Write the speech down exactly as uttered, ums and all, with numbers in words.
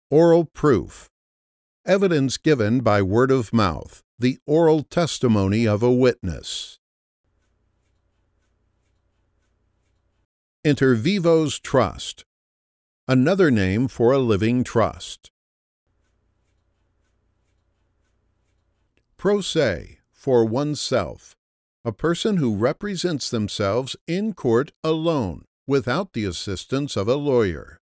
Oral proof. Evidence given by word of mouth, the oral testimony of a witness. Inter vivos trust. Another name for a living trust. Pro se, for oneself. A person who represents themselves in court alone, without the assistance of a lawyer.